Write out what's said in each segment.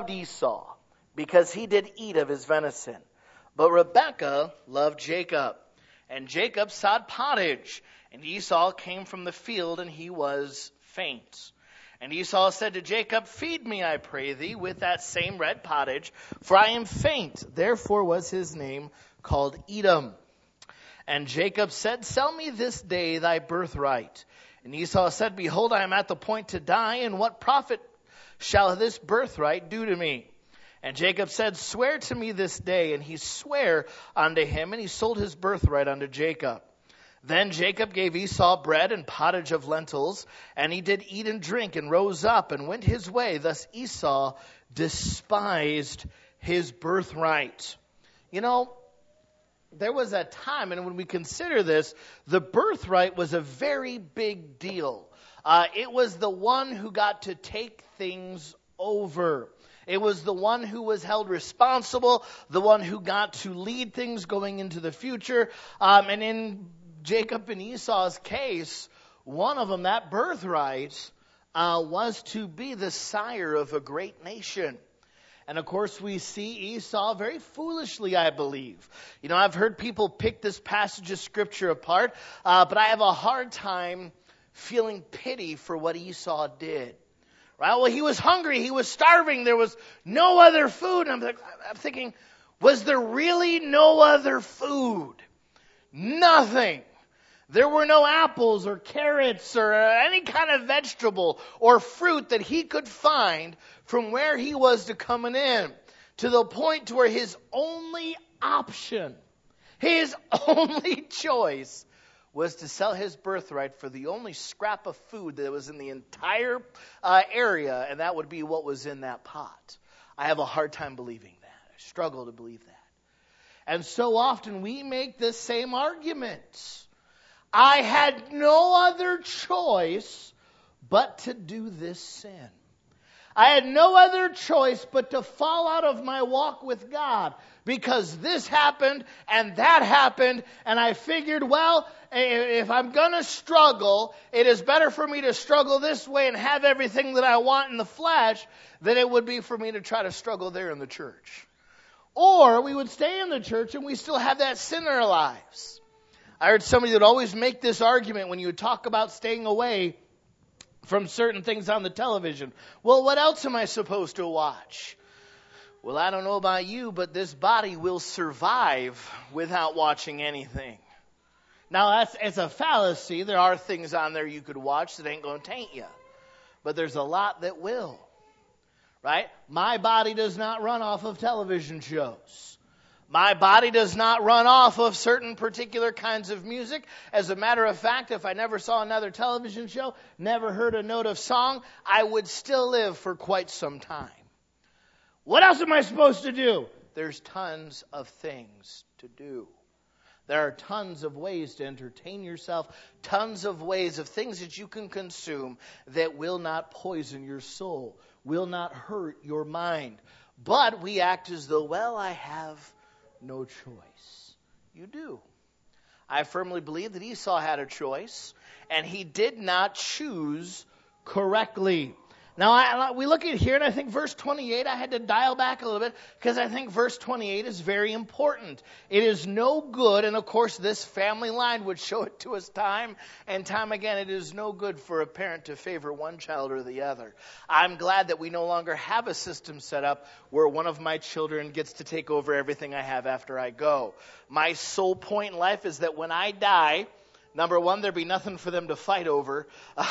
Esau, because he did eat of his venison. But Rebekah loved Jacob. And Jacob sought pottage. And Esau came from the field, and he was faint. And Esau said to Jacob, Feed me, I pray thee, with that same red pottage, for I am faint. Therefore was his name called Edom. And Jacob said, Sell me this day thy birthright. And Esau said, Behold, I am at the point to die, and what profit shall this birthright do to me? And Jacob said, Swear to me this day. And he sware unto him, and he sold his birthright unto Jacob. Then Jacob gave Esau bread and pottage of lentils, and he did eat and drink, and rose up and went his way. Thus Esau despised his birthright. You know, there was a time, and when we consider this, the birthright was a very big deal. It was the one who got to take things over. It was the one who was held responsible, the one who got to lead things going into the future. And in Jacob and Esau's case, one of them, that birthright, was to be the sire of a great nation. And of course we see Esau very foolishly, I believe. You know, I've heard people pick this passage of Scripture apart, but I have a hard time feeling pity for what Esau did. Right? Well, he was hungry, he was starving, there was no other food. And I'm thinking, was there really no other food? Nothing. There were no apples or carrots or any kind of vegetable or fruit that he could find from where he was to coming in, to the point to where his only option, his only choice, was to sell his birthright for the only scrap of food that was in the entire area, and that would be what was in that pot. I have a hard time believing that. I struggle to believe that. And so often we make this same argument. I had no other choice but to do this sin. I had no other choice but to fall out of my walk with God, because this happened and that happened, and I figured, well, if I'm going to struggle, it is better for me to struggle this way and have everything that I want in the flesh than it would be for me to try to struggle there in the church. Or we would stay in the church and we still have that sin in our lives. I heard somebody that would always make this argument when you would talk about staying away from certain things on the television. Well, what else am I supposed to watch? Well, I don't know about you, but this body will survive without watching anything. Now, it's a fallacy. There are things on there you could watch that ain't going to taint you. But there's a lot that will. Right? My body does not run off of television shows. My body does not run off of certain particular kinds of music. As a matter of fact, if I never saw another television show, never heard a note of song, I would still live for quite some time. What else am I supposed to do? There's tons of things to do. There are tons of ways to entertain yourself, tons of ways of things that you can consume that will not poison your soul, will not hurt your mind. But we act as though, well, I have no choice. You do. I firmly believe that Esau had a choice, and he did not choose correctly. Now, we look at here, and I think verse 28, I had to dial back a little bit, because I think verse 28 is very important. It is no good, and of course this family line would show it to us time and time again, it is no good for a parent to favor one child or the other. I'm glad that we no longer have a system set up where one of my children gets to take over everything I have after I go. My sole point in life is that when I die, number one, there'd be nothing for them to fight over.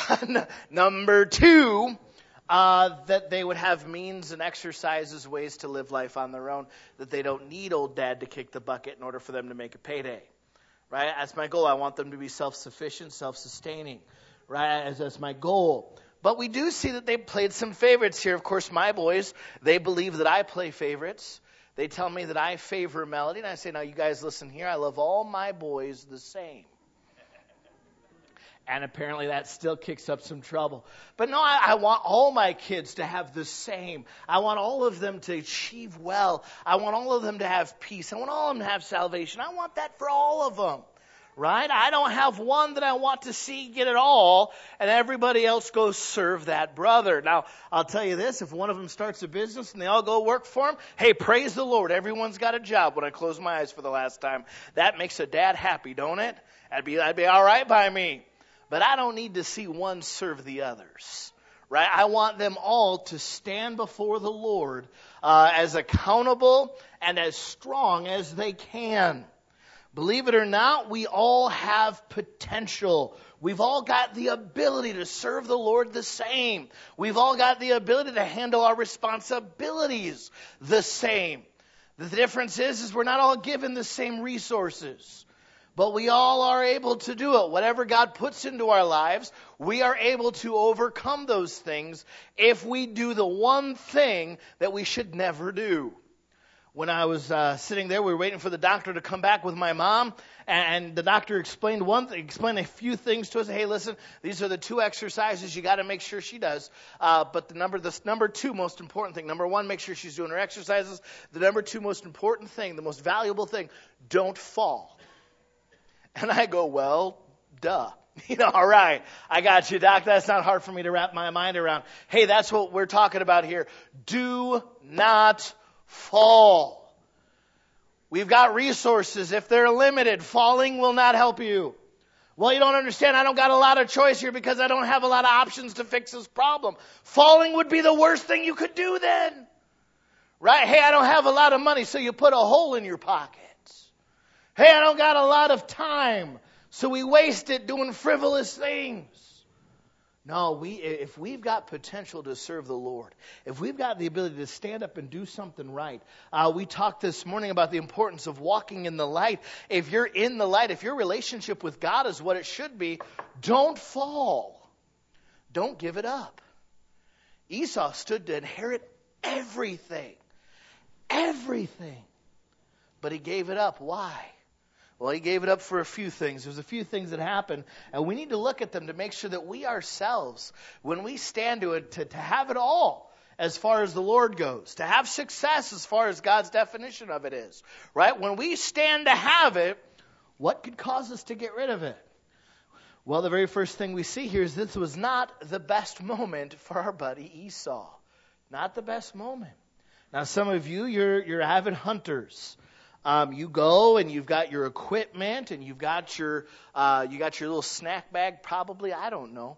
Number two, that they would have means and exercises, ways to live life on their own, that they don't need old dad to kick the bucket in order for them to make a payday. Right? That's my goal. I want them to be self-sufficient, self-sustaining. Right? That's my goal. But we do see that they played some favorites here. Of course, my boys, they believe that I play favorites. They tell me that I favor melody. And I say, now you guys listen here. I love all my boys the same. And apparently that still kicks up some trouble. But no, I want all my kids to have the same. I want all of them to achieve well. I want all of them to have peace. I want all of them to have salvation. I want that for all of them. Right? I don't have one that I want to see get it all, and everybody else goes serve that brother. Now, I'll tell you this, if one of them starts a business and they all go work for him, hey, praise the Lord, everyone's got a job when I close my eyes for the last time. That makes a dad happy, don't it? That'd be all right by me. But I don't need to see one serve the others. Right? I want them all to stand before the Lord as accountable and as strong as they can. Believe it or not, we all have potential. We've all got the ability to serve the Lord the same. We've all got the ability to handle our responsibilities the same. The difference is we're not all given the same resources. But we all are able to do it. Whatever God puts into our lives, we are able to overcome those things if we do the one thing that we should never do. When I was sitting there, we were waiting for the doctor to come back with my mom, and the doctor explained a few things to us. Hey, listen, these are the 2 exercises you got to make sure she does. But the number 2 most important thing, number 1, make sure she's doing her exercises. The number 2 most important thing, the most valuable thing, don't fall. And I go, well, duh. All right, I got you, Doc. That's not hard for me to wrap my mind around. Hey, that's what we're talking about here. Do not fall. We've got resources. If they're limited, falling will not help you. Well, you don't understand. I don't got a lot of choice here because I don't have a lot of options to fix this problem. Falling would be the worst thing you could do then. Right? Hey, I don't have a lot of money, so you put a hole in your pocket. Hey, I don't got a lot of time, so we waste it doing frivolous things. No, if we've got potential to serve the Lord, if we've got the ability to stand up and do something right, we talked this morning about the importance of walking in the light. If you're in the light, if your relationship with God is what it should be, don't fall. Don't give it up. Esau stood to inherit everything. Everything. But he gave it up. Why? Well, he gave it up for a few things. There's a few things that happen, and we need to look at them to make sure that we ourselves, when we stand to it, to have it all as far as the Lord goes, to have success as far as God's definition of it is, right? When we stand to have it, what could cause us to get rid of it? Well, the very first thing we see here is this was not the best moment for our buddy Esau. Not the best moment. Now, some of you, you're avid hunters. You go and you've got your equipment and you've got your little snack bag, probably, I don't know.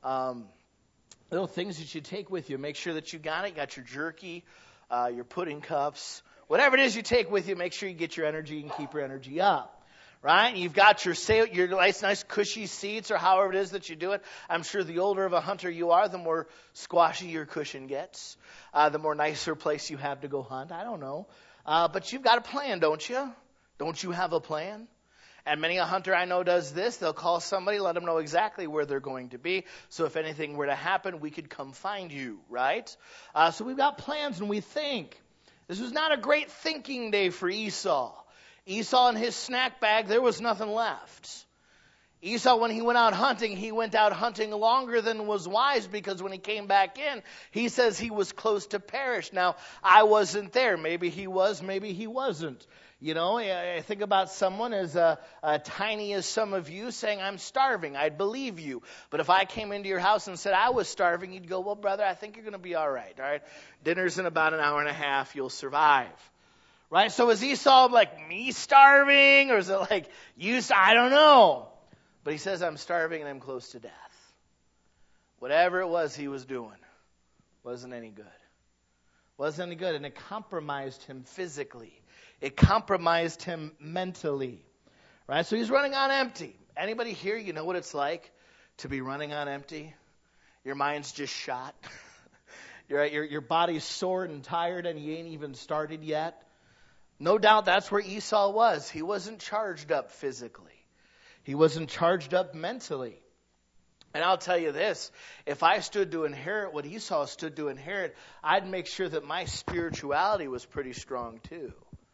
Little things that you take with you. Make sure that you got it. You got your jerky, your pudding cups, whatever it is you take with you. Make sure you get your energy and keep your energy up. Right? And you've got your nice cushy seats or however it is that you do it. I'm sure the older of a hunter you are, the more squashy your cushion gets, the more nicer place you have to go hunt. I don't know. But you've got a plan, don't you? Don't you have a plan? And many a hunter I know does this. They'll call somebody, let them know exactly where they're going to be. So if anything were to happen, we could come find you, right? So we've got plans and we think. This was not a great thinking day for Esau. Esau in his snack bag, there was nothing left. Esau, when he went out hunting longer than was wise, because when he came back in, he says he was close to perish. Now, I wasn't there. Maybe he was, maybe he wasn't. I think about someone as tiny as some of you saying, I'm starving. I'd believe you. But if I came into your house and said I was starving, you'd go, well, brother, I think you're going to be all right. All right. Dinner's in about an hour and a half. You'll survive. Right? So is Esau like me starving? Or is it like you? I don't know. But he says, I'm starving and I'm close to death. Whatever it was he was doing wasn't any good. Wasn't any good. And it compromised him physically. It compromised him mentally. Right? So he's running on empty. Anybody here, you know what it's like to be running on empty? Your mind's just shot. Your body's sore and tired and you ain't even started yet. No doubt that's where Esau was. He wasn't charged up physically. He wasn't charged up mentally. And I'll tell you this, if I stood to inherit what Esau stood to inherit, I'd make sure that my spirituality was pretty strong too.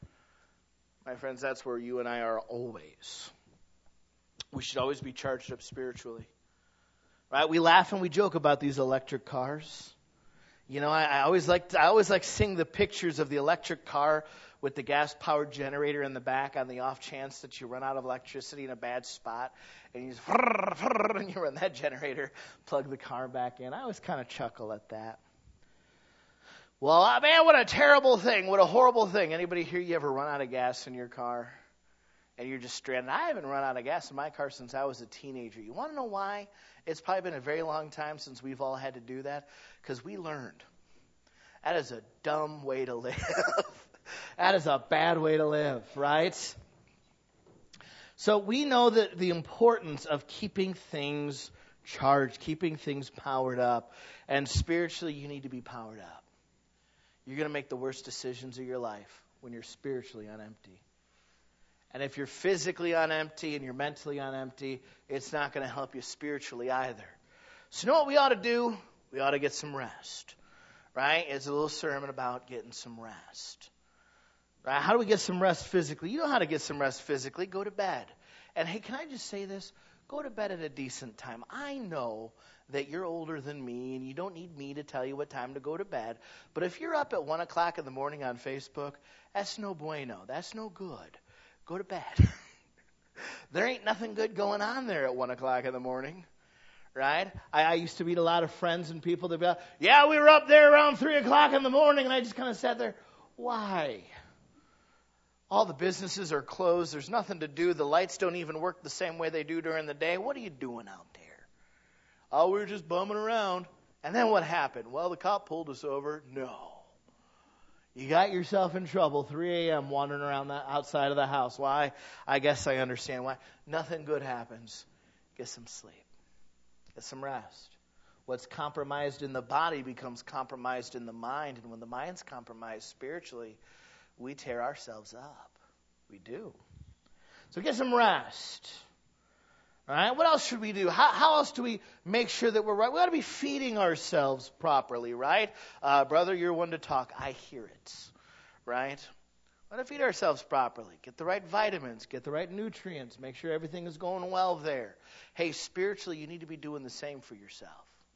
My friends, that's where you and I are always. We should always be charged up spiritually. Right? We laugh and we joke about these electric cars. You know, I always like seeing the pictures of the electric car with the gas-powered generator in the back on the off chance that you run out of electricity in a bad spot, and you just and you run that generator, plug the car back in. I always kind of chuckle at that. Well, man, what a terrible thing. What a horrible thing. Anybody here, you ever run out of gas in your car? And you're just stranded. I haven't run out of gas in my car since I was a teenager. You want to know why? It's probably been a very long time since we've all had to do that. Because we learned. That is a dumb way to live. That is a bad way to live, right? So we know that the importance of keeping things charged, keeping things powered up. And spiritually, you need to be powered up. You're going to make the worst decisions of your life when you're spiritually on empty. And if you're physically on empty and you're mentally on empty, it's not going to help you spiritually either. So you know what we ought to do? We ought to get some rest. Right? It's a little sermon about getting some rest. Right? How do we get some rest physically? You know how to get some rest physically. Go to bed. And hey, can I just say this? Go to bed at a decent time. I know that you're older than me and you don't need me to tell you what time to go to bed. But if you're up at 1 o'clock in the morning on Facebook, that's no bueno. That's no good. Go to bed. There ain't nothing good going on there at 1 o'clock in the morning. Right? I used to meet a lot of friends and people that be like, yeah, we were up there around 3 o'clock in the morning. And I just kind of sat there. Why? All the businesses are closed. There's nothing to do. The lights don't even work the same way they do during the day. What are you doing out there? Oh, we were just bumming around. And then what happened? Well, the cop pulled us over. No. You got yourself in trouble, 3 a.m. wandering around the outside of the house. Why? I guess I understand why. Nothing good happens. Get some sleep. Get some rest. What's compromised in the body becomes compromised in the mind. And when the mind's compromised spiritually, we tear ourselves up. We do. So get some rest. All right? What else should we do? How else do we make sure that we're right? We ought to be feeding ourselves properly, right? Brother, you're one to talk. I hear it. Right? We ought to feed ourselves properly. Get the right vitamins. Get the right nutrients. Make sure everything is going well there. Hey, spiritually, you need to be doing the same for yourself.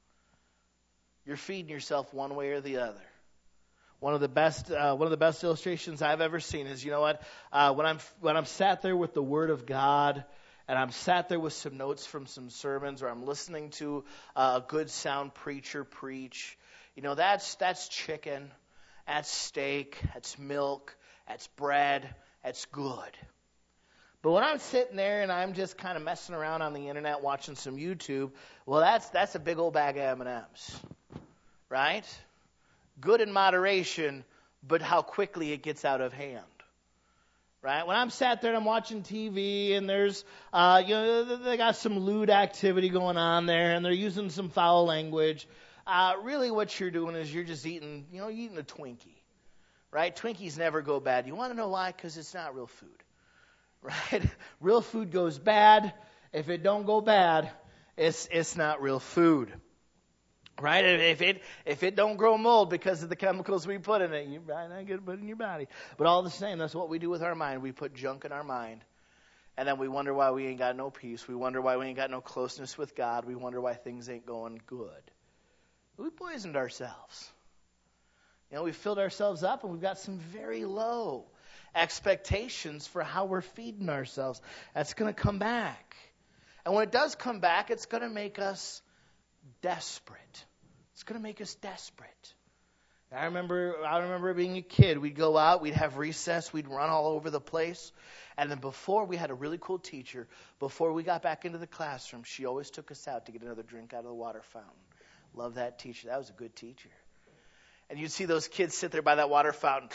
You're feeding yourself one way or the other. One of the best illustrations I've ever seen is, you know what? When I'm sat there with the Word of God, and I'm sat there with some notes from some sermons, or I'm listening to a good sound preacher preach, you know, that's chicken, that's steak, that's milk, that's bread, that's good. But when I'm sitting there and I'm just kind of messing around on the internet watching some YouTube, well, that's a big old bag of M&Ms, right? Good in moderation, but how quickly it gets out of hand. Right? When I'm sat there and I'm watching TV and there's, they got some lewd activity going on there and they're using some foul language, really what you're doing is you're just eating a Twinkie. Right? Twinkies never go bad. You want to know why? Because it's not real food. Right? Real food goes bad. If it don't go bad, it's not real food. Right? If it don't grow mold because of the chemicals we put in it, you probably not going to put it in your body. But all the same, that's what we do with our mind. We put junk in our mind. And then we wonder why we ain't got no peace. We wonder why we ain't got no closeness with God. We wonder why things ain't going good. We poisoned ourselves. We filled ourselves up and we've got some very low expectations for how we're feeding ourselves. That's going to come back. And when it does come back, it's going to make us desperate. It's going to make us desperate. I remember being a kid. We'd go out, we'd have recess, we'd run all over the place. And then before, we had a really cool teacher. Before we got back into the classroom, she always took us out to get another drink out of the water fountain. Love that teacher. That was a good teacher. And you'd see those kids sit there by that water fountain.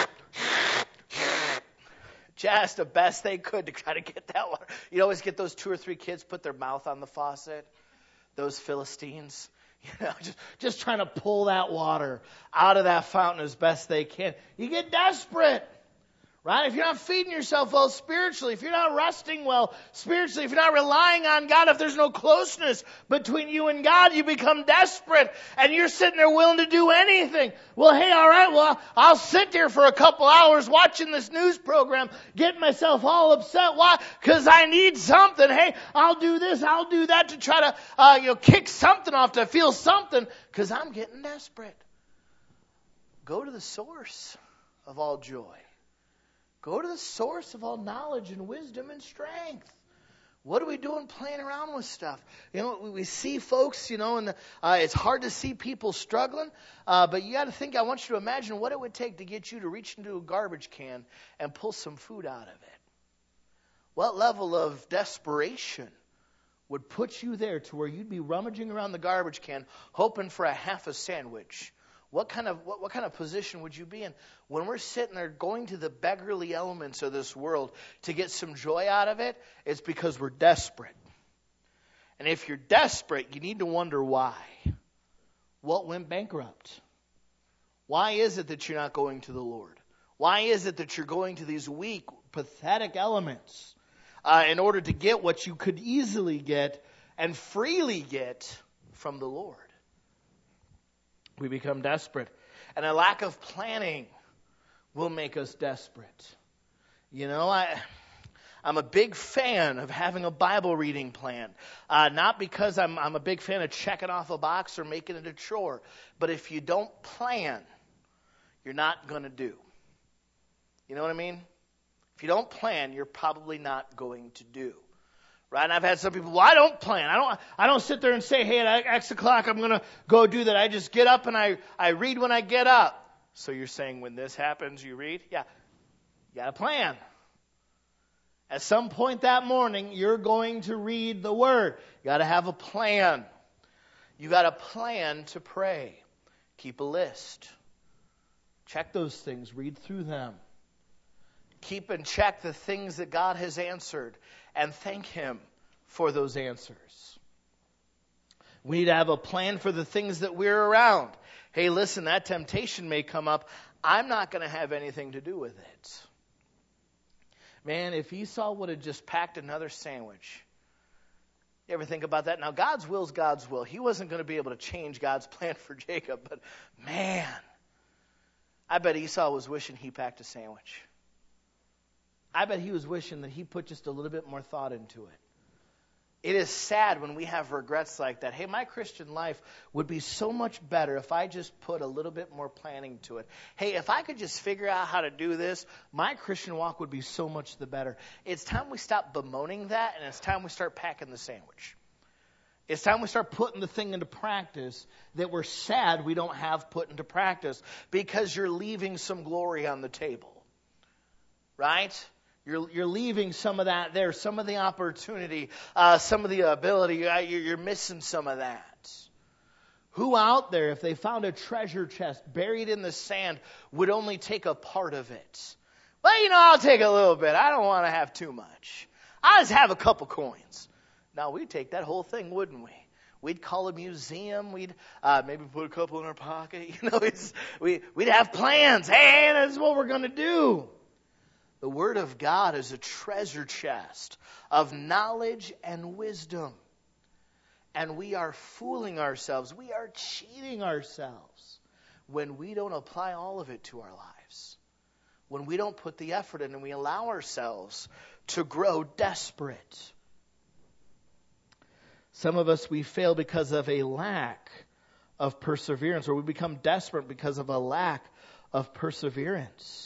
Just the best they could to try to get that water. You'd always get those 2 or 3 kids put their mouth on the faucet. Those Philistines, just trying to pull that water out of that fountain as best they can. You get desperate, right? If you're not feeding yourself well spiritually, if you're not resting well spiritually, if you're not relying on God, if there's no closeness between you and God, you become desperate and you're sitting there willing to do anything. Well, hey, all right, well, I'll sit there for a couple hours watching this news program, getting myself all upset. Why? Because I need something. Hey, I'll do this, I'll do that to try to, kick something off, to feel something, because I'm getting desperate. Go to the source of all joy. Go to the source of all knowledge and wisdom and strength. What are we doing playing around with stuff? We see folks, and it's hard to see people struggling. But you got to think, I want you to imagine what it would take to get you to reach into a garbage can and pull some food out of it. What level of desperation would put you there to where you'd be rummaging around the garbage can hoping for a half a sandwich? What kind of position would you be in? When we're sitting there going to the beggarly elements of this world to get some joy out of it, it's because we're desperate. And if you're desperate, you need to wonder why. What went bankrupt? Why is it that you're not going to the Lord? Why is it that you're going to these weak, pathetic elements in order to get what you could easily get and freely get from the Lord? We become desperate. And a lack of planning will make us desperate. I'm a big fan of having a Bible reading plan. Not because I'm a big fan of checking off a box or making it a chore. But if you don't plan, you're not going to do. You know what I mean? If you don't plan, you're probably not going to do. Right? And I've had some people, well, I don't plan. I don't sit there and say, hey, at X o'clock, I'm going to go do that. I just get up and I read when I get up. So you're saying when this happens, you read? Yeah. You got to plan. At some point that morning, you're going to read the Word. You got to have a plan. You got a plan to pray. Keep a list. Check those things. Read through them. Keep and check the things that God has answered and thank Him for those answers. We need to have a plan for the things that we're around. Hey, listen, that temptation may come up. I'm not going to have anything to do with it. Man, if Esau would have just packed another sandwich. You ever think about that? Now, God's will is God's will. He wasn't going to be able to change God's plan for Jacob. But, man, I bet Esau was wishing he packed a sandwich. I bet he was wishing that he put just a little bit more thought into it. It is sad when we have regrets like that. Hey, my Christian life would be so much better if I just put a little bit more planning to it. Hey, if I could just figure out how to do this, my Christian walk would be so much the better. It's time we stop bemoaning that, and it's time we start packing the sandwich. It's time we start putting the thing into practice that we're sad we don't have put into practice because you're leaving some glory on the table. Right? You're leaving some of that there, some of the opportunity, some of the ability. You're missing some of that. Who out there, if they found a treasure chest buried in the sand, would only take a part of it? Well, I'll take a little bit. I don't want to have too much. I'll just have a couple coins. Now, we'd take that whole thing, wouldn't we? We'd call a museum. We'd maybe put a couple in our pocket. We'd have plans. Hey, that's what we're going to do. The Word of God is a treasure chest of knowledge and wisdom. And we are fooling ourselves. We are cheating ourselves when we don't apply all of it to our lives. When we don't put the effort in and we allow ourselves to grow desperate. Some of us, we fail because of a lack of perseverance, or we become desperate because of a lack of perseverance.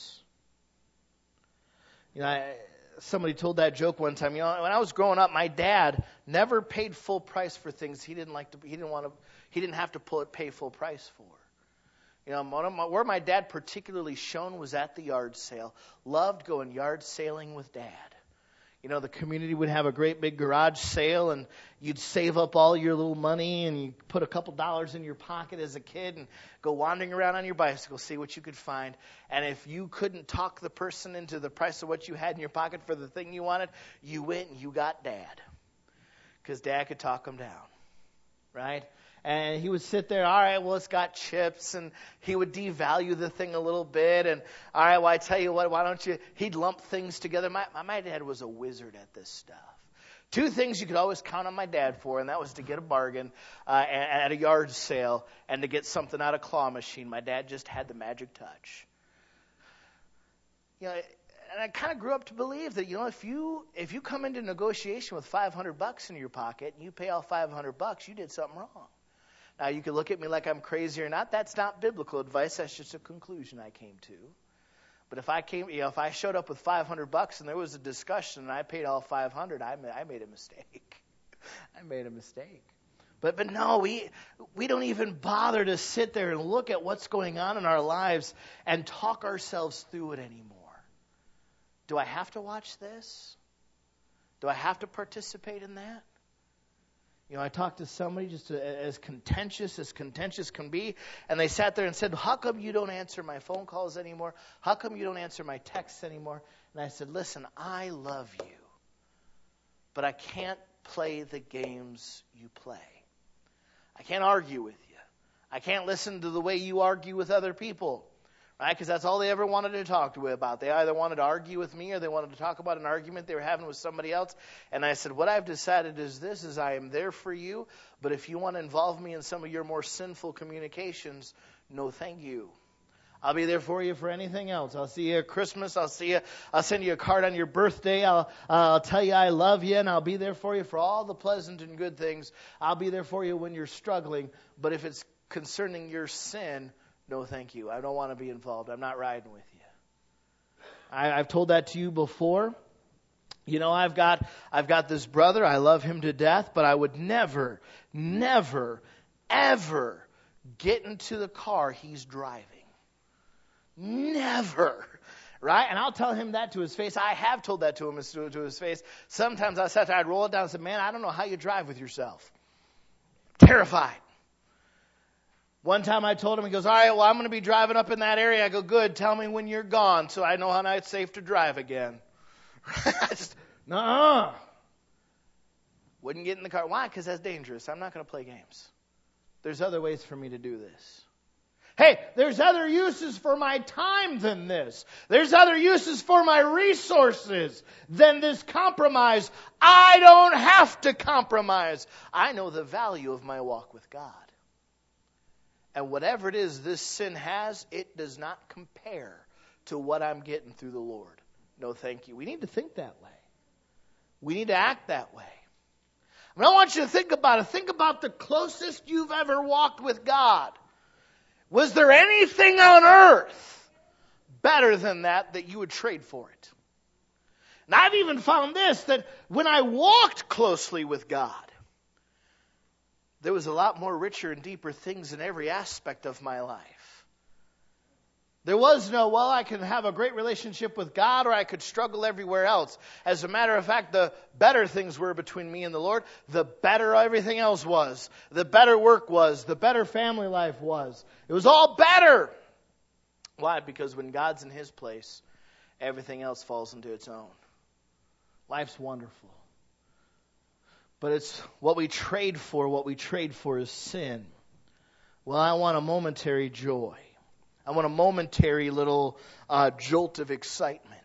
Somebody told that joke one time. When I was growing up, my dad never paid full price for things he didn't have to pay full price for. Where my dad particularly shone was at the yard sale. Loved going yard sailing with Dad. The community would have a great big garage sale, and you'd save up all your little money, and you put a couple dollars in your pocket as a kid and go wandering around on your bicycle, see what you could find. And if you couldn't talk the person into the price of what you had in your pocket for the thing you wanted, you went and you got Dad. Because Dad could talk them down. Right? And he would sit there, all right, well, it's got chips, and he would devalue the thing a little bit, and all right, well, I tell you what, why don't you, he'd lump things together. My dad was a wizard at this stuff. Two things you could always count on my dad for, and that was to get a bargain at a yard sale and to get something out of claw machine. My dad just had the magic touch. And I kind of grew up to believe that, if you come into negotiation with $500 in your pocket and you pay all $500, you did something wrong. Now, you can look at me like I'm crazy or not. That's not biblical advice. That's just a conclusion I came to. But if I showed up with $500 and there was a discussion and I paid all $500, I made a mistake. I made a mistake. But no, we don't even bother to sit there and look at what's going on in our lives and talk ourselves through it anymore. Do I have to watch this? Do I have to participate in that? I talked to somebody just as contentious can be, and they sat there and said, how come you don't answer my phone calls anymore? How come you don't answer my texts anymore? And I said, listen, I love you, but I can't play the games you play. I can't argue with you. I can't listen to the way you argue with other people. Right? Because that's all they ever wanted to talk to me about. They either wanted to argue with me or they wanted to talk about an argument they were having with somebody else. And I said, what I've decided is I am there for you, but if you want to involve me in some of your more sinful communications, no thank you. I'll be there for you for anything else. I'll see you at Christmas. I'll send you a card on your birthday. I'll tell you I love you, and I'll be there for you for all the pleasant and good things. I'll be there for you when you're struggling. But if it's concerning your sin, no, thank you. I don't want to be involved. I'm not riding with you. I've told that to you before. I've got this brother. I love him to death, but I would never, ever get into the car he's driving. Never. Right? And I'll tell him that to his face. I have told that to him to his face. Sometimes I'd roll it down and say, man, I don't know how you drive with yourself. Terrified. One time I told him, he goes, all right, well, I'm going to be driving up in that area. I go, good, tell me when you're gone so I know how it's safe to drive again. Nuh-uh. Wouldn't get in the car. Why? Because that's dangerous. I'm not going to play games. There's other ways for me to do this. Hey, there's other uses for my time than this. There's other uses for my resources than this compromise. I don't have to compromise. I know the value of my walk with God. And whatever it is this sin has, it does not compare to what I'm getting through the Lord. No, thank you. We need to think that way. We need to act that way. I want you to think about it. Think about the closest you've ever walked with God. Was there anything on earth better than that you would trade for it? And I've even found this, that when I walked closely with God, there was a lot more richer and deeper things in every aspect of my life. There was no, well, I can have a great relationship with God or I could struggle everywhere else. As a matter of fact, the better things were between me and the Lord, the better everything else was. The better work was. The better family life was. It was all better. Why? Because when God's in His place, everything else falls into its own. Life's wonderful. But it's what we trade for. What we trade for is sin. Well, I want a momentary joy. I want a momentary little jolt of excitement.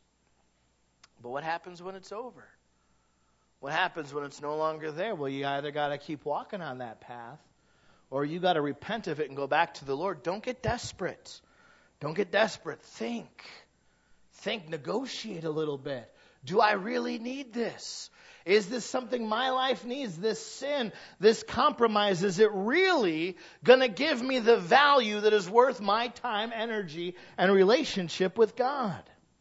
But what happens when it's over? What happens when it's no longer there? Well, you either got to keep walking on that path, or you got to repent of it and go back to the Lord. Don't get desperate. Don't get desperate. Think, negotiate a little bit. Do I really need this? Is this something my life needs? This sin, this compromise, is it really going to give me the value that is worth my time, energy, and relationship with God?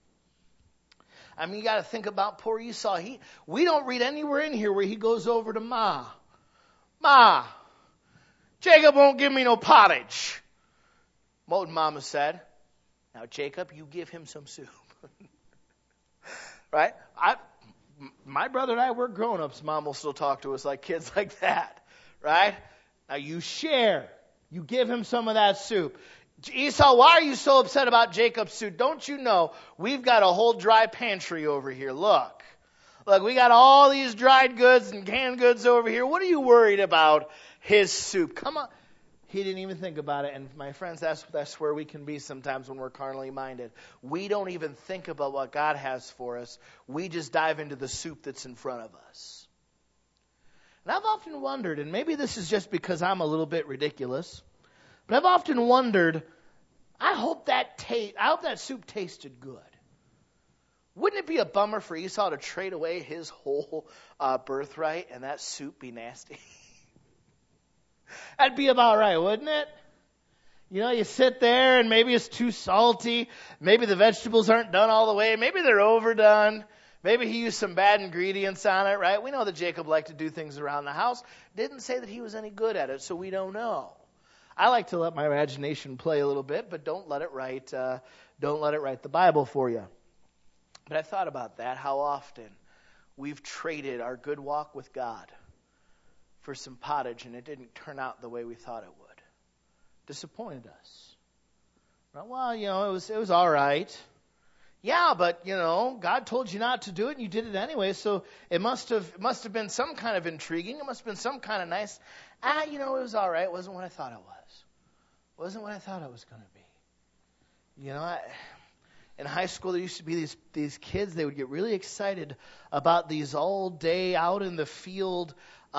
I mean, you got to think about poor Esau. We don't read anywhere in here where he goes over to Ma. Ma, Jacob won't give me no pottage. What would Mama said? Now, Jacob, you give him some soup. Right? My brother and I, we're grown-ups. Mom will still talk to us like kids like that. Right? Now you share. You give him some of that soup. Esau, why are you so upset about Jacob's soup? Don't you know we've got a whole dry pantry over here? Look, we got all these dried goods and canned goods over here. What are you worried about his soup? Come on. He didn't even think about it. And my friends, that's where we can be sometimes when we're carnally minded. We don't even think about what God has for us. We just dive into the soup that's in front of us. And I've often wondered, and maybe this is just because I'm a little bit ridiculous, but I've often wondered, I hope that soup tasted good. Wouldn't it be a bummer for Esau to trade away his whole birthright and that soup be nasty? That'd be about right, wouldn't it? You know, you sit there and maybe it's too salty. Maybe the vegetables aren't done all the way. Maybe they're overdone. Maybe he used some bad ingredients on it, right? We know that Jacob liked to do things around the house. Didn't say that he was any good at it, so we don't know. I like to let my imagination play a little bit, but don't let it write the Bible for you. But I thought about that, how often we've traded our good walk with God for some pottage, and it didn't turn out the way we thought it would. Disappointed us. Well, you know, it was all right. Yeah, but you know, God told you not to do it, and you did it anyway. So it must have been some kind of intriguing. It must have been some kind of nice. You know, it was all right. It wasn't what I thought it was. It wasn't what I thought it was going to be. You know, in high school there used to be these kids. They would get really excited about these all day out in the field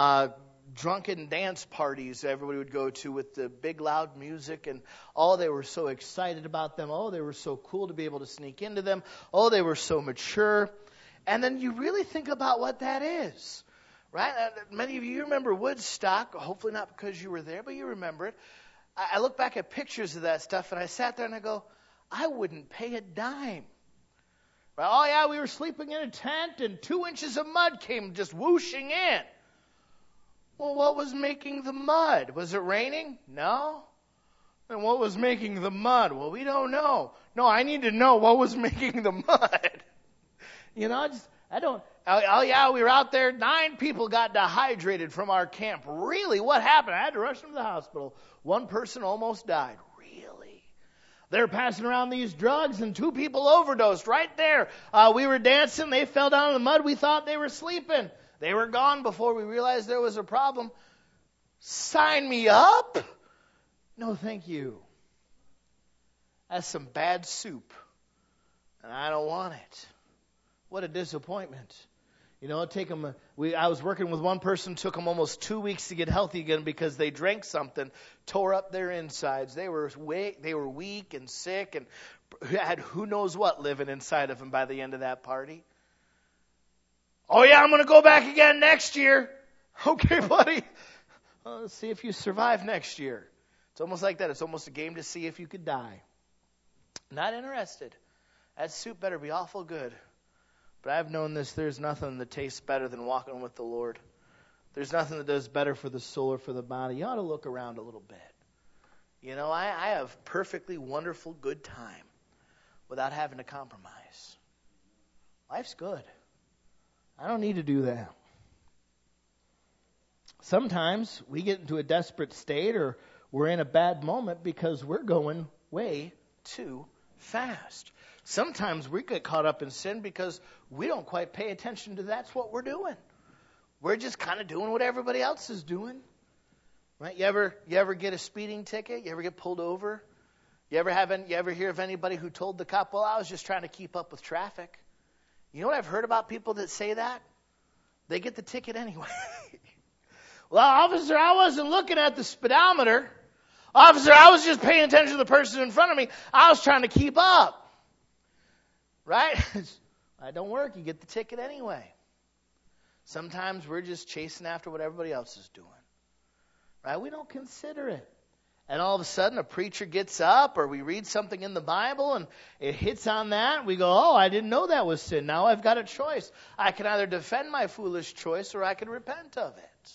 drunken dance parties everybody would go to with the big loud music, and they were so excited about them. They were so cool to be able to sneak into them. They were so mature. And then you really think about what that is, right? Many of you remember Woodstock, hopefully not because you were there, but you remember it. I look back at pictures of that stuff, and I sat there and I go, I wouldn't pay a dime. Right? Oh yeah, we were sleeping in a tent and 2 inches of mud came just whooshing in. Well, what was making the mud? Was it raining? No. And what was making the mud? Well, we don't know. No, I need to know what was making the mud. You know, yeah, we were out there. 9 people got dehydrated from our camp. Really? What happened? I had to rush them to the hospital. 1 person almost died. Really? They're passing around these drugs and 2 people overdosed right there. We were dancing. They fell down in the mud. We thought they were sleeping. They were gone before we realized there was a problem. Sign me up? No, thank you. That's some bad soup, and I don't want it. What a disappointment. You know, I was working with one person, took them almost 2 weeks to get healthy again because they drank something, tore up their insides. They were weak and sick and had who knows what living inside of them by the end of that party. Oh yeah, I'm going to go back again next year. Okay, buddy. Let's see if you survive next year. It's almost like that. It's almost a game to see if you could die. Not interested. That soup better be awful good. But I've known this. There's nothing that tastes better than walking with the Lord. There's nothing that does better for the soul or for the body. You ought to look around a little bit. You know, I have perfectly wonderful good time without having to compromise. Life's good. I don't need to do that. Sometimes we get into a desperate state or we're in a bad moment because we're going way too fast. Sometimes we get caught up in sin because we don't quite pay attention to that's what we're doing. We're just kind of doing what everybody else is doing. Right? You ever get a speeding ticket? You ever get pulled over? You ever hear of anybody who told the cop, well, I was just trying to keep up with traffic? You know what I've heard about people that say that? They get the ticket anyway. Well, officer, I wasn't looking at the speedometer. Officer, I was just paying attention to the person in front of me. I was trying to keep up. Right? That don't work. You get the ticket anyway. Sometimes we're just chasing after what everybody else is doing. Right? We don't consider it. And all of a sudden a preacher gets up or we read something in the Bible and it hits on that. We go, I didn't know that was sin. Now I've got a choice. I can either defend my foolish choice or I can repent of it.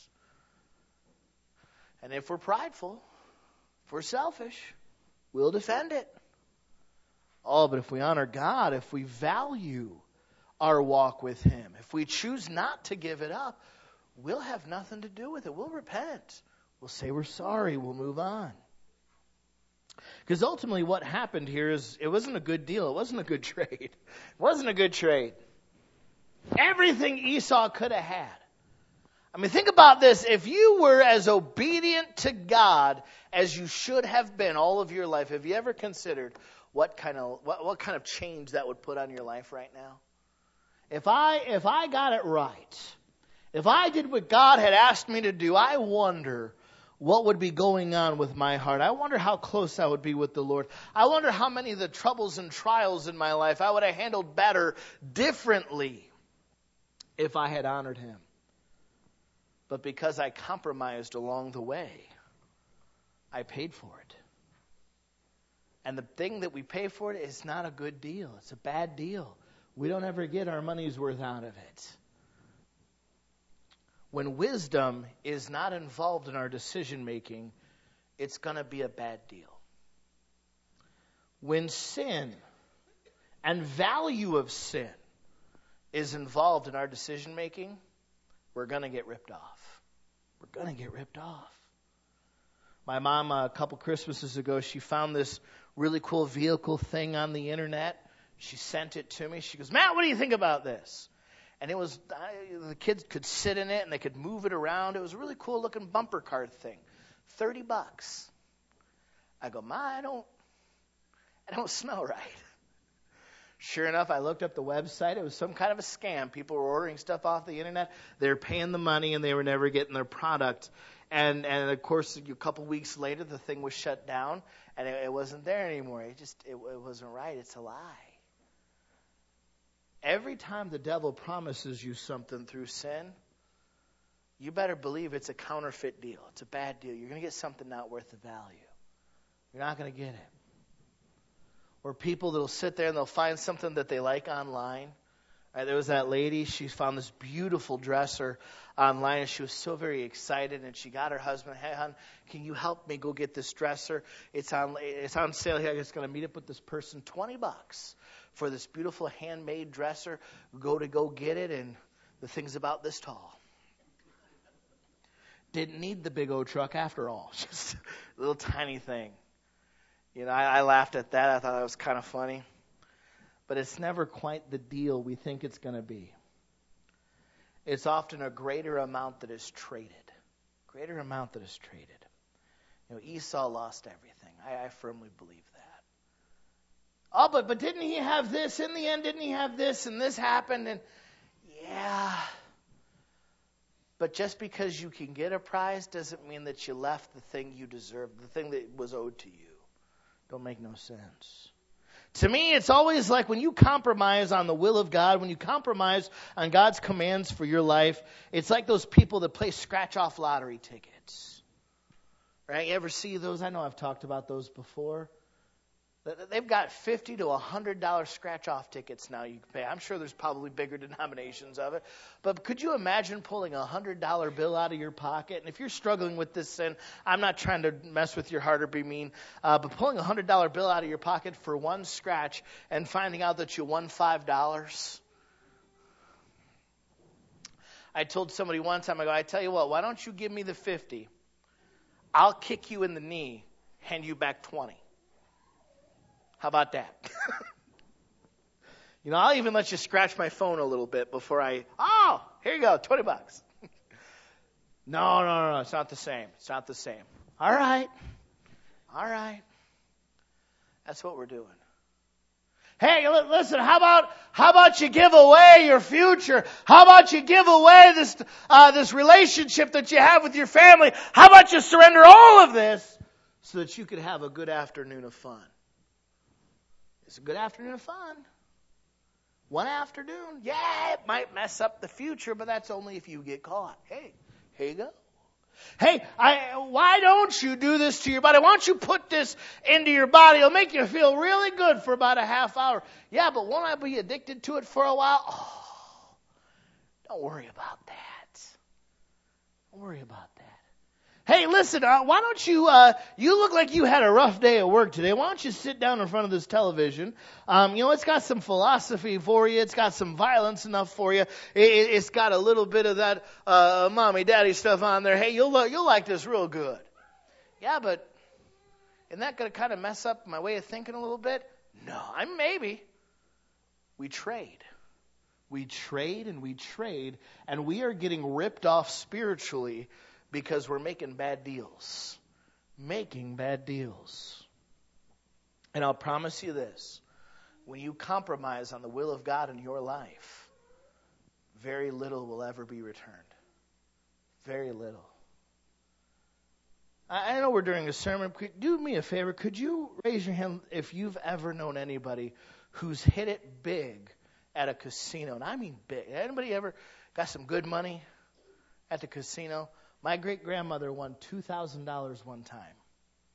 And if we're prideful, if we're selfish, we'll defend it. But if we honor God, if we value our walk with Him, if we choose not to give it up, we'll have nothing to do with it. We'll repent. We'll say we're sorry. We'll move on. Because ultimately what happened here is it wasn't a good deal. It wasn't a good trade. It wasn't a good trade. Everything Esau could have had. I mean, think about this. If you were as obedient to God as you should have been all of your life, have you ever considered what kind of change that would put on your life right now? If I got it right, if I did what God had asked me to do, I wonder what would be going on with my heart. I wonder how close I would be with the Lord. I wonder how many of the troubles and trials in my life I would have handled better, differently, if I had honored Him. But because I compromised along the way, I paid for it. And the thing that we pay for it is not a good deal. It's a bad deal. We don't ever get our money's worth out of it. When wisdom is not involved in our decision making, it's going to be a bad deal. When sin and value of sin is involved in our decision making, we're going to get ripped off. We're going to get ripped off. My mom, a couple Christmases ago, she found this really cool vehicle thing on the internet. She sent it to me. She goes, Matt, what do you think about this? And it was, the kids could sit in it and they could move it around. It was a really cool looking bumper card thing. $30. I go, Ma, I don't smell right. Sure enough, I looked up the website. It was some kind of a scam. People were ordering stuff off the internet. They were paying the money and they were never getting their product. And of course, a couple weeks later, the thing was shut down and it wasn't there anymore. It wasn't right. It's a lie. Every time the devil promises you something through sin, you better believe it's a counterfeit deal. It's a bad deal. You're going to get something not worth the value. You're not going to get it. Or people that will sit there and they'll find something that they like online. There was that lady, she found this beautiful dresser online, and she was so very excited, and she got her husband, hey, hon, can you help me go get this dresser? It's on sale here. I'm just going to meet up with this person, $20 for this beautiful handmade dresser. Go get it, and the thing's about this tall. Didn't need the big old truck after all. Just a little tiny thing. You know, I laughed at that. I thought that was kind of funny. But it's never quite the deal we think it's going to be. It's often a greater amount that is traded. Greater amount that is traded. You know, Esau lost everything. I firmly believe that. Oh, but didn't he have this? In the end, didn't he have this? And this happened. And yeah. But just because you can get a prize doesn't mean that you left the thing you deserved, the thing that was owed to you. Don't make no sense. To me, it's always like when you compromise on the will of God, when you compromise on God's commands for your life, it's like those people that play scratch-off lottery tickets. Right? You ever see those? I know I've talked about those before. They've got $50 to $100 scratch-off tickets now you can pay. I'm sure there's probably bigger denominations of it. But could you imagine pulling a $100 bill out of your pocket? And if you're struggling with this sin, I'm not trying to mess with your heart or be mean, but pulling a $100 bill out of your pocket for one scratch and finding out that you won $5. I told somebody one time, I tell you what, why don't you give me the 50? I'll kick you in the knee, hand you back 20. How about that? You know, I'll even let you scratch my phone a little bit before here you go, $20. No, it's not the same. It's not the same. All right. That's what we're doing. Hey, listen, how about you give away your future? How about you give away this relationship that you have with your family? How about you surrender all of this so that you could have a good afternoon of fun? It's a good afternoon of fun. One afternoon, yeah, it might mess up the future, but that's only if you get caught. Hey, here you go. Hey, why don't you do this to your body? Why don't you put this into your body? It'll make you feel really good for about a half hour. Yeah, but won't I be addicted to it for a while? Oh, don't worry about that. Don't worry about that. Hey, listen, why don't you look like you had a rough day at work today. Why don't you sit down in front of this television? It's got some philosophy for you. It's got some violence enough for you. It's got a little bit of that mommy, daddy stuff on there. Hey, you'll like this real good. Yeah, but isn't that going to kind of mess up my way of thinking a little bit? No, maybe. We trade. We trade, and we are getting ripped off spiritually because we're making bad deals. And I'll promise you this. When you compromise on the will of God in your life, very little will ever be returned. Very little. I know we're doing a sermon. Do me a favor. Could you raise your hand if you've ever known anybody who's hit it big at a casino? And I mean big. Anybody ever got some good money at the casino? My great-grandmother won $2,000 one time.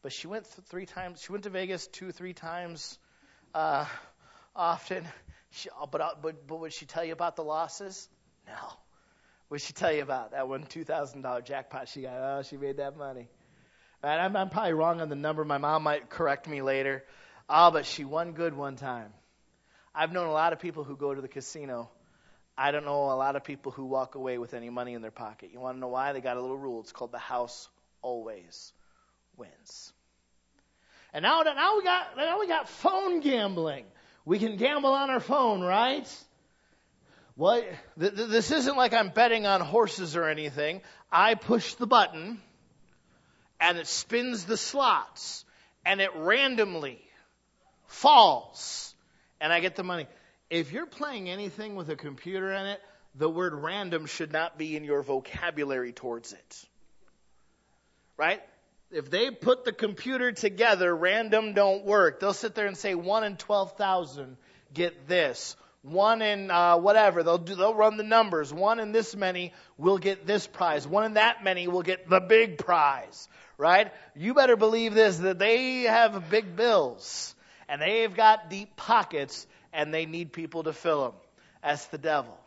But she went 3 times. She went to Vegas 2-3 times often. But would she tell you about the losses? No. Would she tell you about that one $2,000 jackpot she got? Oh, she made that money. Right? I'm probably wrong on the number. My mom might correct me later. Oh, but she won good one time. I've known a lot of people who go to the casino. I don't know a lot of people who walk away with any money in their pocket. You want to know why? They got a little rule. It's called the house always wins. And now we got phone gambling. We can gamble on our phone, right? Well, this isn't like I'm betting on horses or anything. I push the button, and it spins the slots, and it randomly falls, and I get the money. If you're playing anything with a computer in it, the word random should not be in your vocabulary towards it. Right? If they put the computer together, random don't work. They'll sit there and say 1 in 12,000 get this. 1 in whatever. They'll run the numbers. 1 in this many will get this prize. 1 in that many will get the big prize. Right? You better believe this, that they have big bills. And they've got deep pockets, and they need people to fill them. That's the devil.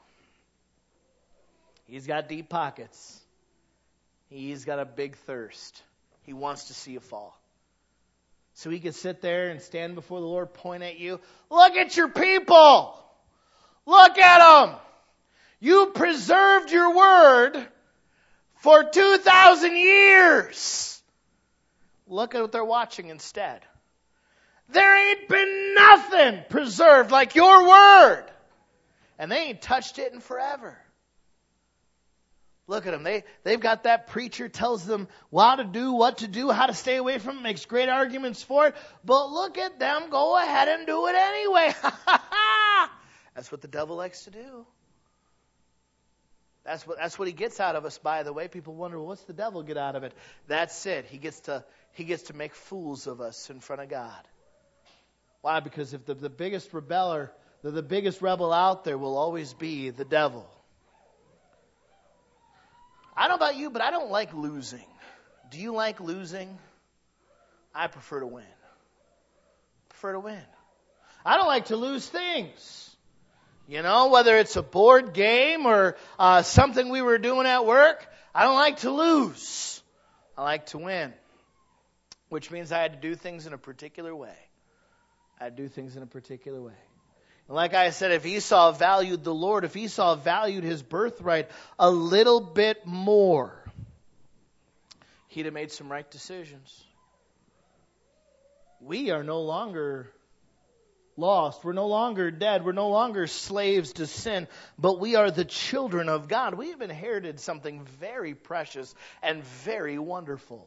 He's got deep pockets. He's got a big thirst. He wants to see you fall. So he can sit there and stand before the Lord, point at you. Look at your people. Look at them. You preserved your word for 2,000 years. Look at what they're watching instead. There ain't been nothing preserved like your word. And they ain't touched it in forever. Look at them. They've got that preacher tells them what to do, how to stay away from it, makes great arguments for it. But look at them go ahead and do it anyway. That's what the devil likes to do. That's what he gets out of us, by the way. People wonder, well, what's the devil get out of it? That's it. He gets to make fools of us in front of God. Why? Because if the biggest the biggest rebel out there will always be the devil. I don't know about you, but I don't like losing. Do you like losing? I prefer to win. I don't like to lose things. You know, whether it's a board game or something we were doing at work, I don't like to lose. I like to win. Which means I had to do things in a particular way. And like I said, if Esau valued the Lord, if Esau valued his birthright a little bit more, he'd have made some right decisions. We are no longer lost. We're no longer dead. We're no longer slaves to sin, but we are the children of God. We have inherited something very precious and very wonderful.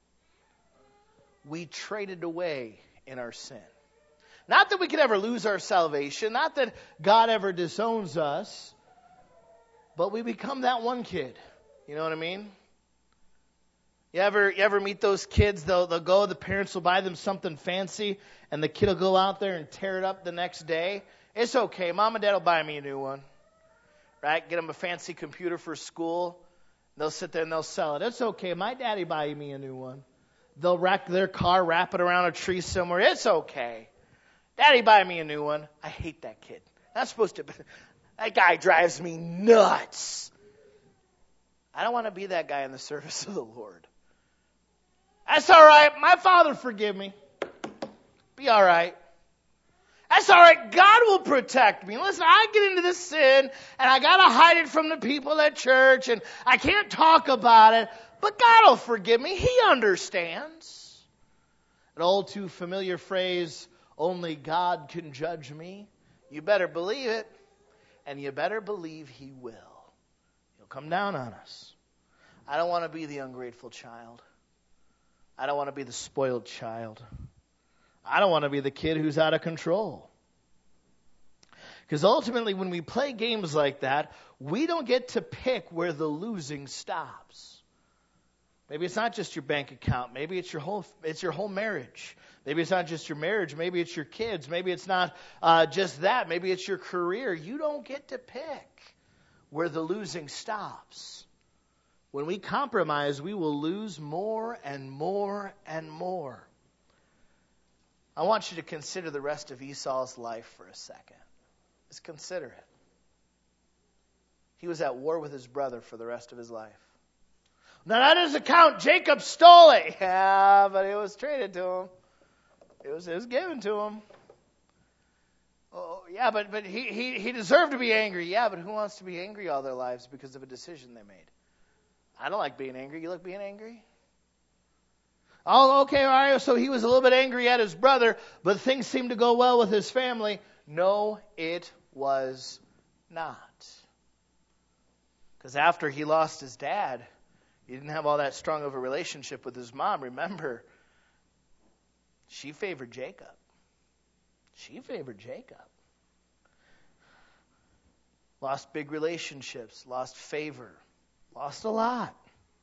We traded away in our sin. Not that we could ever lose our salvation, not that God ever disowns us, but we become that one kid. You know what I mean? You ever meet those kids? They'll go, the parents will buy them something fancy, and the kid will go out there and tear it up the next day. It's okay. Mom and Dad will buy me a new one. Right? Get them a fancy computer for school. They'll sit there and they'll sell it. It's okay. My daddy buy me a new one. They'll wreck their car, wrap it around a tree somewhere. It's okay. Daddy, buy me a new one. I hate that kid. That guy drives me nuts. I don't want to be that guy in the service of the Lord. That's all right. My Father forgive me. Be all right. That's all right. God will protect me. Listen, I get into this sin, and I got to hide it from the people at church, and I can't talk about it, but God will forgive me. He understands. An all too familiar phrase, only God can judge me. You better believe it, and you better believe He will. He'll come down on us. I don't want to be the ungrateful child. I don't want to be the spoiled child. I don't want to be the kid who's out of control. Because ultimately, when we play games like that, we don't get to pick where the losing stops. Maybe it's not just your bank account. Maybe it's your whole marriage. Maybe it's not just your marriage. Maybe it's your kids. Maybe it's not just that. Maybe it's your career. You don't get to pick where the losing stops. When we compromise, we will lose more and more and more. I want you to consider the rest of Esau's life for a second. Just consider it. He was at war with his brother for the rest of his life. Now that doesn't count. Jacob stole it. Yeah, but it was traded to him. It was given to him. Oh, yeah, but he deserved to be angry. Yeah, but who wants to be angry all their lives because of a decision they made? I don't like being angry. You like being angry? Oh, okay, all right. So he was a little bit angry at his brother, but things seemed to go well with his family. No, it was not. Because after he lost his dad, he didn't have all that strong of a relationship with his mom. Remember, she favored Jacob. Lost big relationships, lost favor, lost a lot.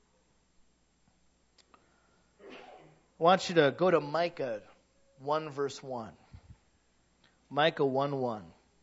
I want you to go to Micah 1 verse 1. Micah 1:1.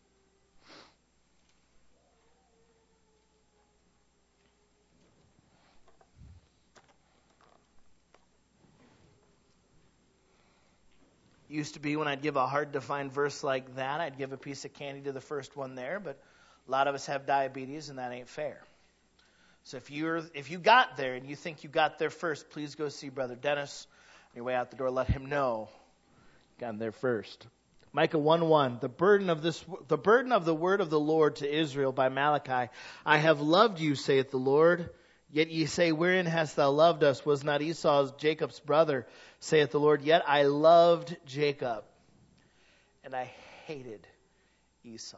Used to be when I'd give a hard to find verse like that, I'd give a piece of candy to the first one there, but a lot of us have diabetes and that ain't fair. So if you got there and you think you got there first, please go see Brother Dennis. On your way out the door, let him know you got there first. Micah 1:1. The burden of the word of the Lord to Israel by Malachi. I have loved you, saith the Lord. Yet ye say, wherein hast thou loved us? Was not Esau Jacob's brother, saith the Lord? Yet I loved Jacob, and I hated Esau.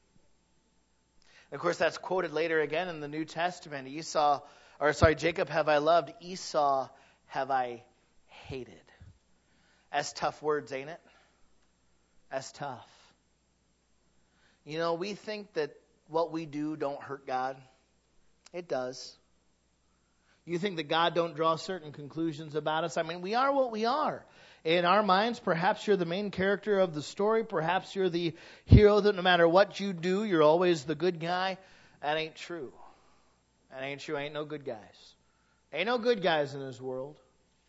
Of course, that's quoted later again in the New Testament. Jacob have I loved, Esau have I hated. That's tough words, ain't it? That's tough. You know, we think that what we do don't hurt God. It does. You think that God don't draw certain conclusions about us? I mean, we are what we are. In our minds, perhaps you're the main character of the story. Perhaps you're the hero that no matter what you do, you're always the good guy. That ain't true. That ain't true. Ain't no good guys. Ain't no good guys in this world.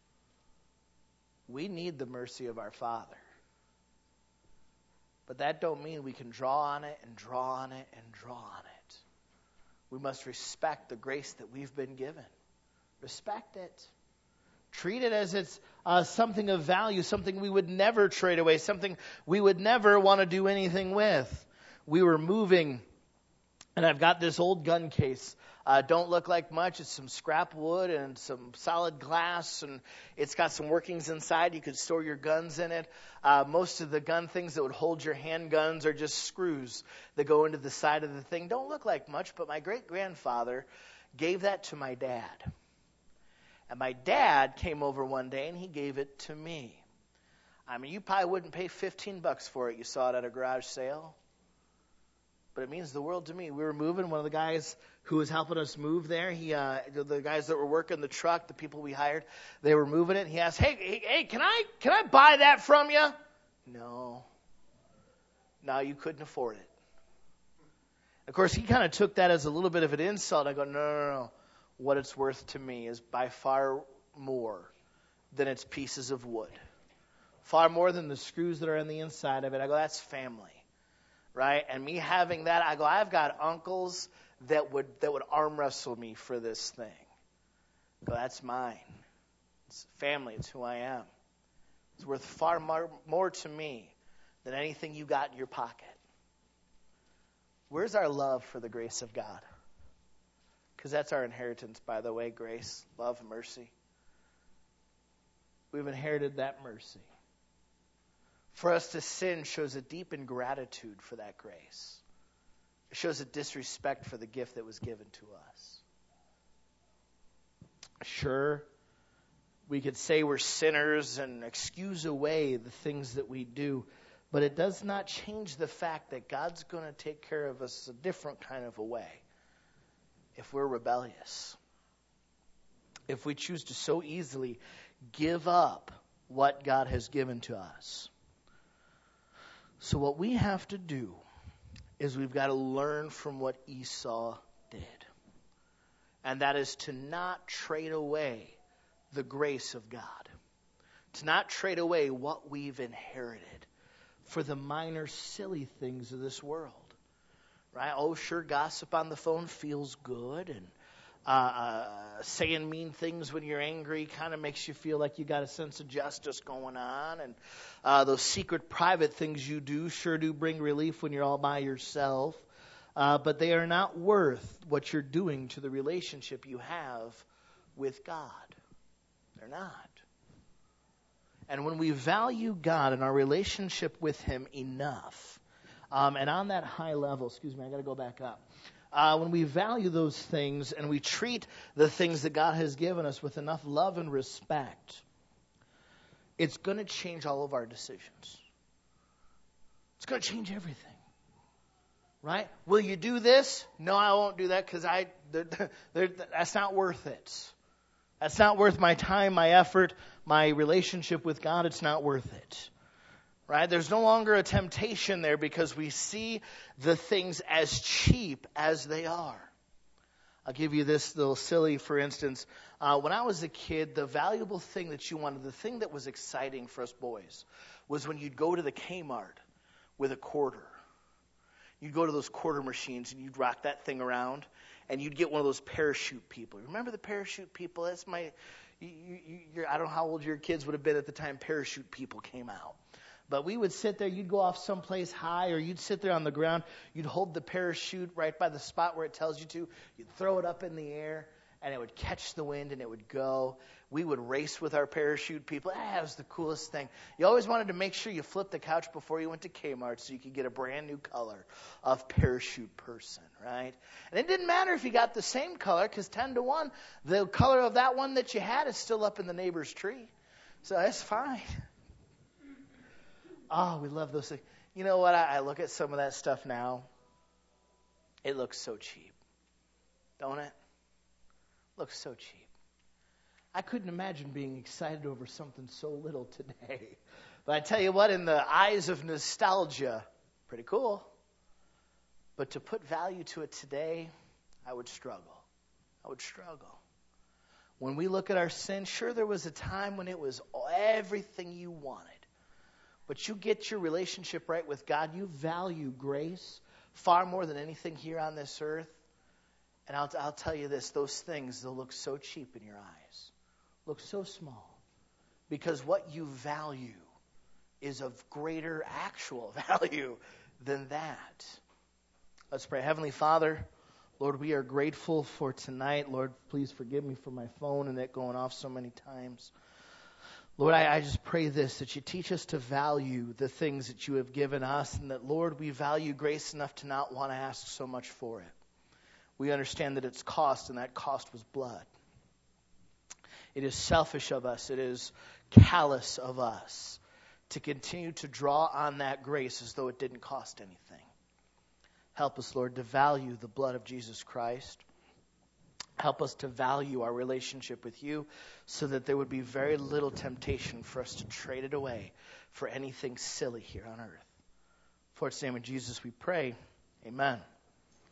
We need the mercy of our Father. But that don't mean we can draw on it and draw on it and draw on it. We must respect the grace that we've been given. Respect it. Treat it as it's something of value, something we would never trade away, something we would never want to do anything with. We were moving, and I've got this old gun case. Don't look like much. It's some scrap wood and some solid glass, and it's got some workings inside. You could store your guns in it. Most of the gun things that would hold your handguns are just screws that go into the side of the thing. Don't look like much, but my great-grandfather gave that to my dad. And my dad came over one day and he gave it to me. I mean, you probably wouldn't pay $15 for it. You saw it at a garage sale. But it means the world to me. We were moving. One of the guys who was helping us move there, the guys that were working the truck, the people we hired, they were moving it. He asked, hey, can I buy that from you? No, you couldn't afford it. Of course, he kind of took that as a little bit of an insult. I go, no. What it's worth to me is by far more than its pieces of wood. Far more than the screws that are on the inside of it. I go, that's family. Right? And me having that, I go, I've got uncles that would arm wrestle me for this thing. I go, that's mine. It's family. It's who I am. It's worth far more to me than anything you got in your pocket. Where's our love for the grace of God? Because that's our inheritance, by the way, grace, love, mercy. We've inherited that mercy. For us to sin shows a deep ingratitude for that grace. It shows a disrespect for the gift that was given to us. Sure, we could say we're sinners and excuse away the things that we do, but it does not change the fact that God's going to take care of us a different kind of a way. If we're rebellious, if we choose to so easily give up what God has given to us. So what we have to do is we've got to learn from what Esau did. And that is to not trade away the grace of God. To not trade away what we've inherited for the minor, silly things of this world. Right? Oh, sure, gossip on the phone feels good, and saying mean things when you're angry kind of makes you feel like you got a sense of justice going on, and those secret, private things you do sure do bring relief when you're all by yourself, but they are not worth what you're doing to the relationship you have with God. They're not. And when we value God and our relationship with Him enough, and on that high level, I got to go back up. When we value those things and we treat the things that God has given us with enough love and respect, it's going to change all of our decisions. It's going to change everything. Right? Will you do this? No, I won't do that because that's not worth it. That's not worth my time, my effort, my relationship with God. It's not worth it. Right? There's no longer a temptation there because we see the things as cheap as they are. I'll give you this little silly, for instance. When I was a kid, the valuable thing that you wanted, the thing that was exciting for us boys, was when you'd go to the Kmart with a quarter. You'd go to those quarter machines and you'd rock that thing around and you'd get one of those parachute people. Remember the parachute people? That's I don't know how old your kids would have been at the time parachute people came out. But we would sit there, you'd go off someplace high, or you'd sit there on the ground, you'd hold the parachute right by the spot where it tells you to, you'd throw it up in the air, and it would catch the wind and it would go. We would race with our parachute people. That was the coolest thing. You always wanted to make sure you flipped the couch before you went to Kmart so you could get a brand new color of parachute person, right? And it didn't matter if you got the same color, because 10-1, the color of that one that you had is still up in the neighbor's tree. So that's fine. Oh, we love those things. You know what? I look at some of that stuff now. It looks so cheap. Don't it? Looks so cheap. I couldn't imagine being excited over something so little today. But I tell you what, in the eyes of nostalgia, pretty cool. But to put value to it today, I would struggle. When we look at our sin, sure, there was a time when it was everything you wanted. But you get your relationship right with God, you value grace far more than anything here on this earth. And I'll tell you this, those things, they'll look so cheap in your eyes. Look so small. Because what you value is of greater actual value than that. Let's pray. Heavenly Father, Lord, we are grateful for tonight. Lord, please forgive me for my phone and it going off so many times. Lord, I just pray this, that you teach us to value the things that you have given us, and that, Lord, we value grace enough to not want to ask so much for it. We understand that it's cost, and that cost was blood. It is selfish of us. It is callous of us to continue to draw on that grace as though it didn't cost anything. Help us, Lord, to value the blood of Jesus Christ. Help us to value our relationship with you so that there would be very little temptation for us to trade it away for anything silly here on earth. For its name in Jesus we pray. Amen.